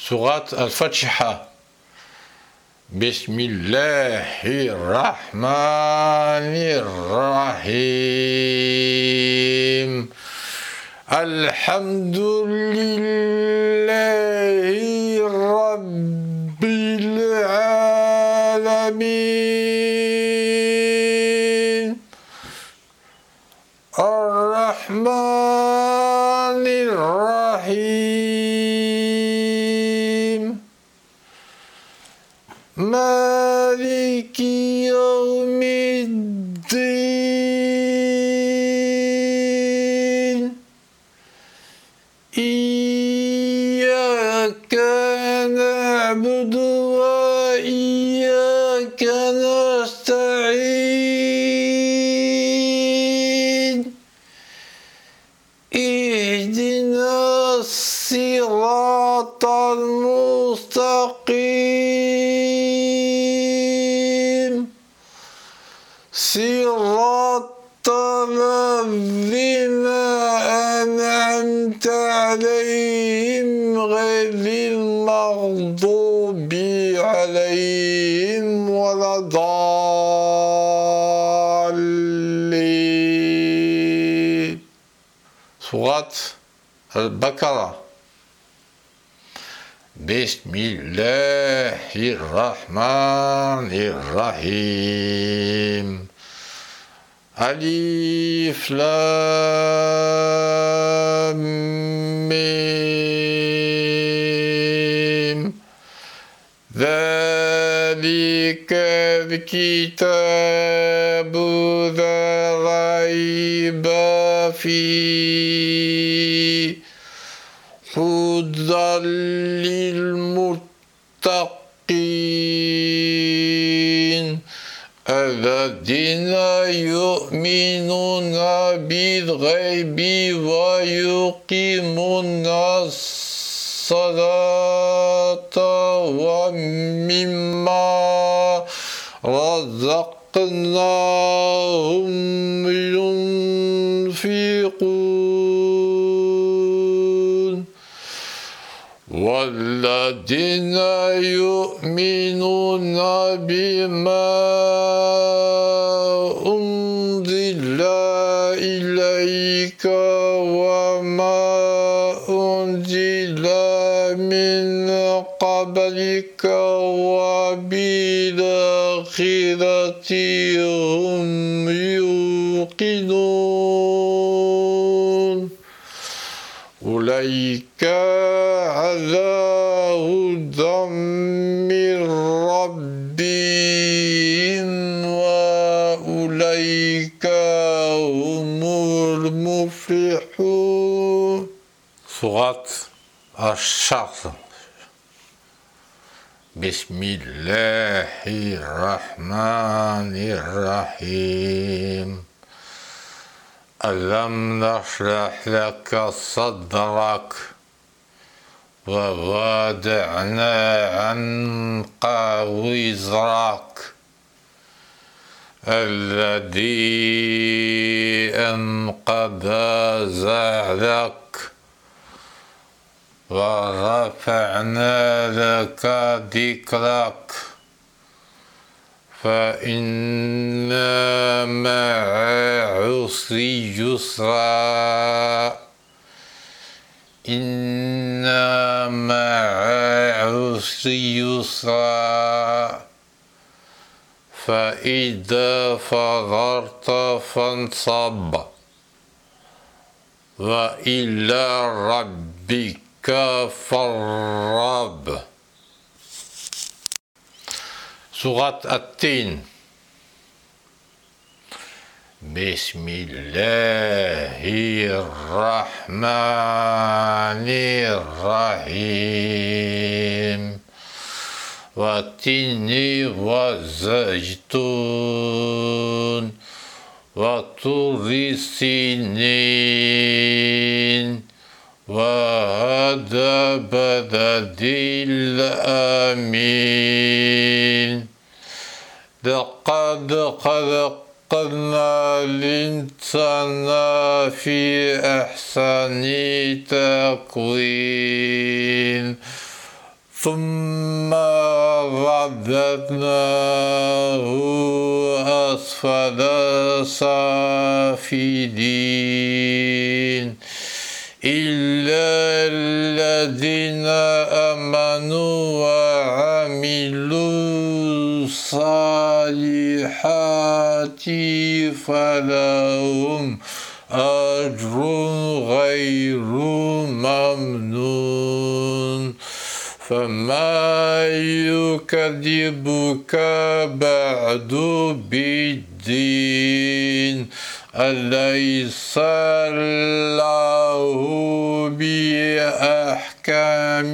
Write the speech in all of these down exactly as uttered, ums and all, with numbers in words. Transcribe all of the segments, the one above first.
سورة الفاتحة. بسم الله الرحمن الرحيم. الحمد لله رب العالمين الرحمن الرحيم مالك يوم الدين إياك نعبد وإياك نستعين اهدنا الصراط المستقيم صراط الذين أنعمت عليهم غير المغضوب عليهم ولا الضالين. سورة البقرة. بسم الله الرحمن الرحيم ألف لام ميم ذلك الكتاب لا ريب فيه هدى للمتقين الذين يؤمنون بالغيب ويقيمون الصلاة ومما رزقناهم ينفقون والذين يؤمنون بما أنزل إليك وما أنزل من قبلك وبالآخرة هم يوقنون أولئك على هدى من ربهم وأولئك هم المفلحون. سورة الشمس. بسم الله الرحمن الرحيم ألم نشرح لك صدرك ووضعنا عنك وزرك الذي أنقض ظهرك ورفعنا لك ذكرك فإن مع العسر يسرا إن مع العسر يسرا فإذا فرغت فانصب وإلى ربك فارغب. سورة التين. بسم الله الرحمن الرحيم والتين والزيتون وطور سينين وهذا بلد الأمين لقد خلقنا الإنسان في أحسن تقويم ثم رددناه أسفل سافلين إلا الذين آمنوا وعملوا الصالحات فلهم أجر غير ممنون فما يكذبك بعد بالدين أليس الله بأحكم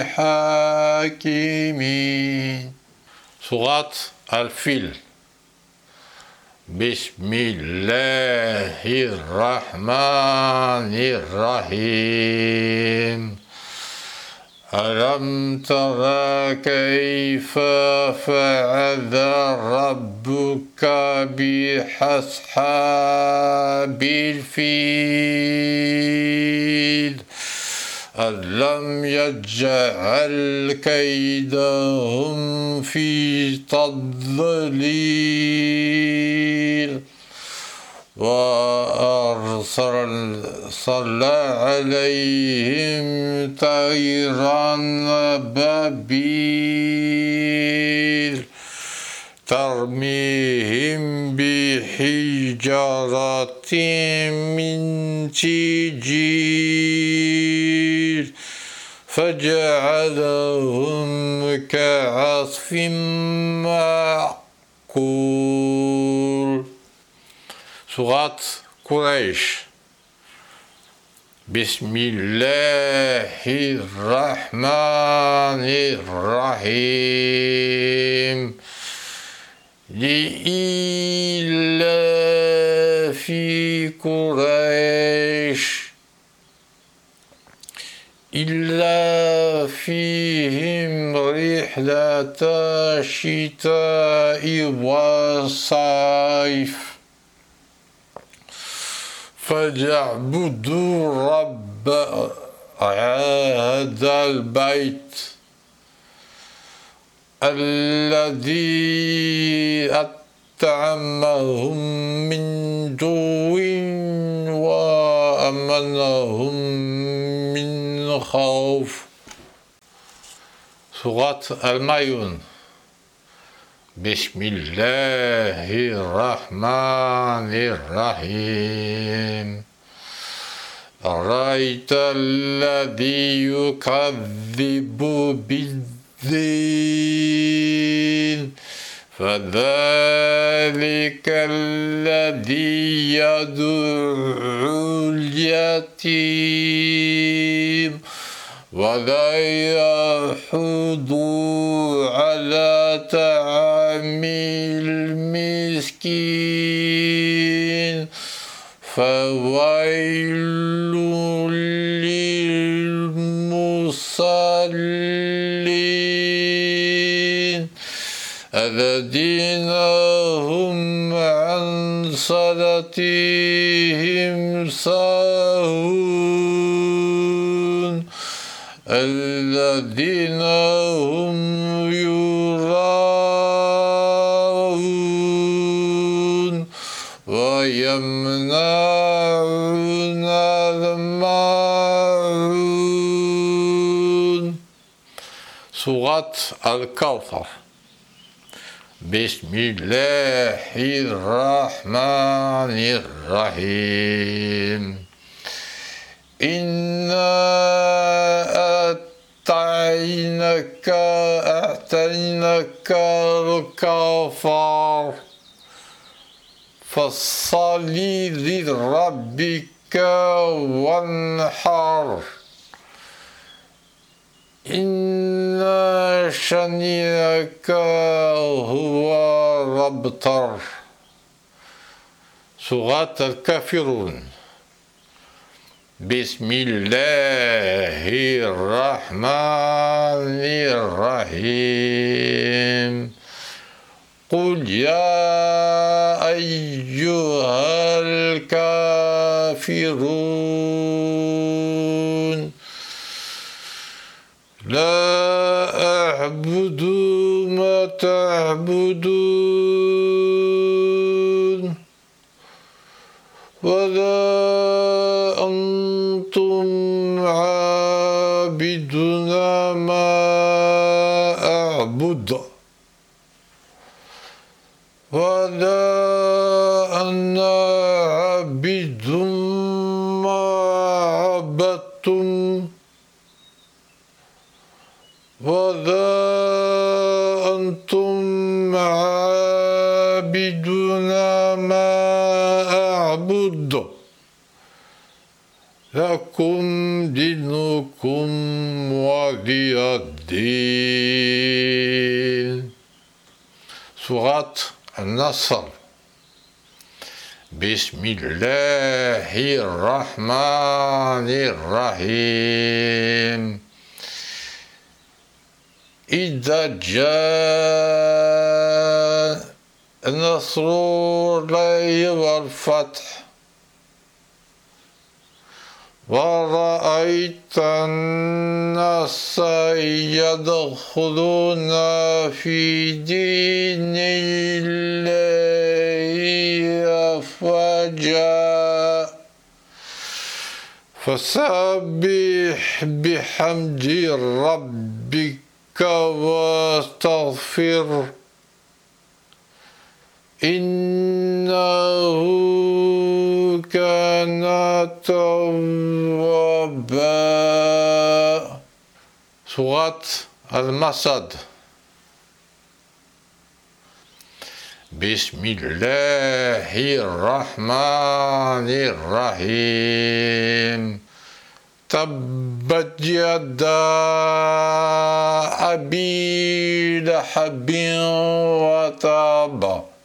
حاكمين. سورة الفيل. بسم الله الرحمن الرحيم. ألم تر كيف فعل ربك بأصحاب الفيل ألم يجعل كيدهم في تضليل وأرسل عليهم طيرا أبابيل ترميهم بحجارة من سجيل فجعلهم كعصف مأكول. سورة قريش. بسم الله الرحمن الرحيم. لإيلاف قريش إيلافهم رحلة الشتاء والصيف فليعبدوا رب هذا البيت الذي أطعمهم من جوع وآمنهم من خوف. سورة المائون. بسم الله الرحمن الرحيم. أرأيت الذي يكذب بالدين فذلك الذي يدعو اليتيم ولا يحض على طعام المسكين فويل للمصلين الذين هم عن صلاتهم ساهون الذين هم يراءون ويمنعون الماعون. سورة الكوثر. بسم الله الرحمن الرحيم. إنا أعطيناك أعطيناك الكوثر فصل لربك وانحر إن شانئك هو الأبتر. سورة الكافرون. بسم الله الرحمن الرحيم. قل يا أيها الكافرون لا أعبد ما تعبدون ولا أنتم عابدون ما أعبد ولا أنا عابد ما عبدتم ولا أنتم عابدون ما أعبد لكم دينكم ولي الدين. سورة النصر. بسم الله الرحمن الرحيم. إذا جاء نصر الله والفتح ورأيت الناس يدخلون في دين الله أفواجا فسبح بحمد ربك واستغفر إنه كان توابا. سورة المسد. بسم الله الرحمن الرحيم. تبت يدا أبي لهب وتب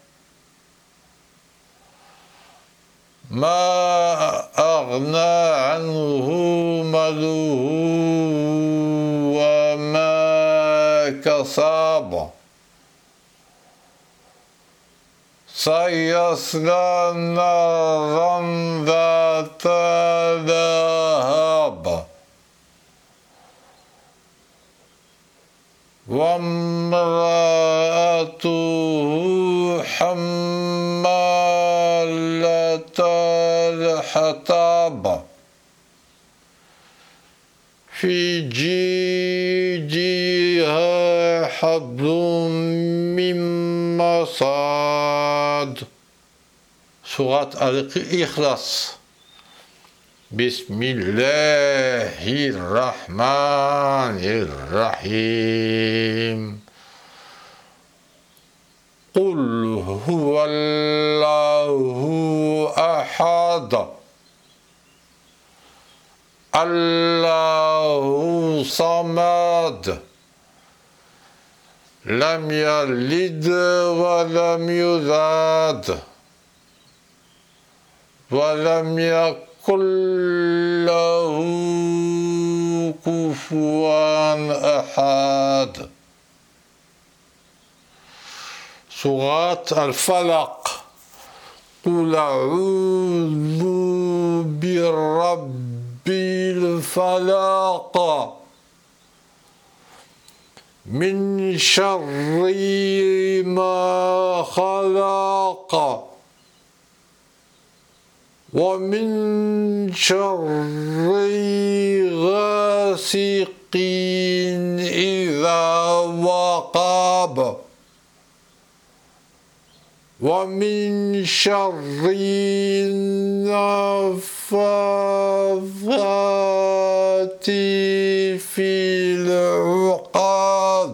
ما أغنى عنه ماله وما كسب سيصلى نارا ذات لهب وامرأته حمالة الحطب في جيدها حبل من مسد. سورة الإخلاص. بسم الله الرحمن الرحيم. قل هو الله أحد الله صمد لم يلد ولم يولد ولم يكن له كفوا أحد. سورة الفلق. قل أعوذ برب الفلق من شر ما خلق ومن شر غاسق إذا وقب ومن شر النفاثات في العقد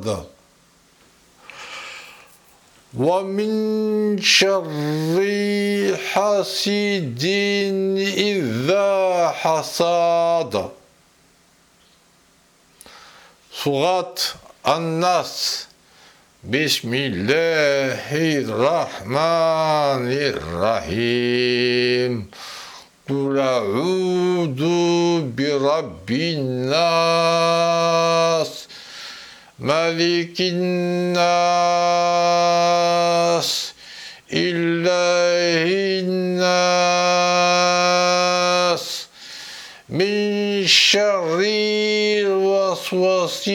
ومن شر حاسد إذا حسد. سورة الناس. بسم الله الرحمن الرحيم. قل أعوذ برب الناس ملك الناس إله الناس من شر الوسواس الوسواس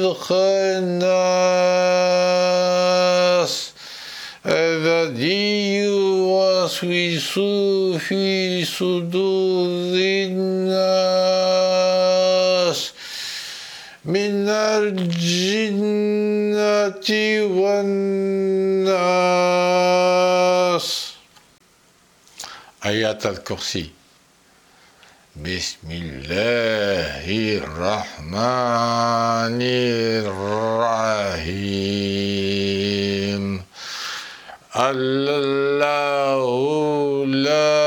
الخناس الذي يوسوس في صدور الناس من الجنة والناس. آيات الكرسي. بسم الله الرحمن الرحيم. الله لا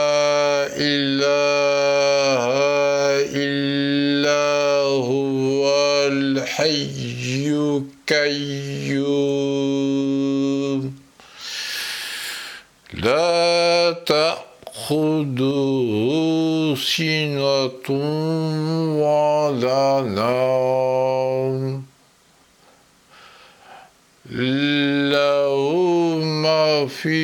إله إلا هو الحي القيوم لا تأخذه سنة ولا نوم له ما في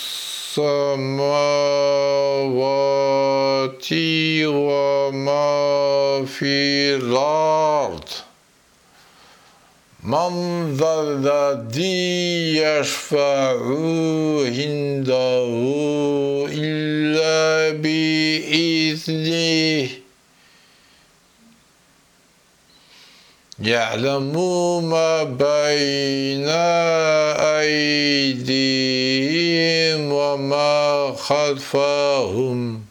السماوات وما في الأرض. من ذا الذي يشفع عنده إلا بإذنه يعلم ما بين أيديهم وما خلفهم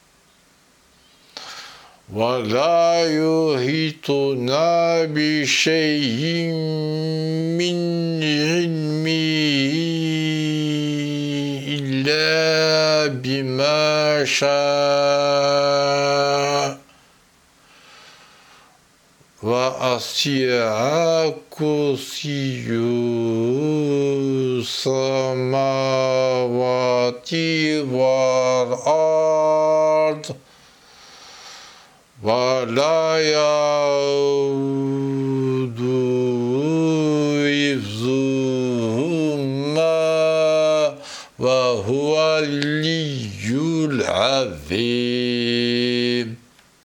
ولا يحيطون بشيء من علمه إلا بما شاء وسع كرسيه السماوات والأرض ولا يؤوده حفظهما وهو العلي العظيم.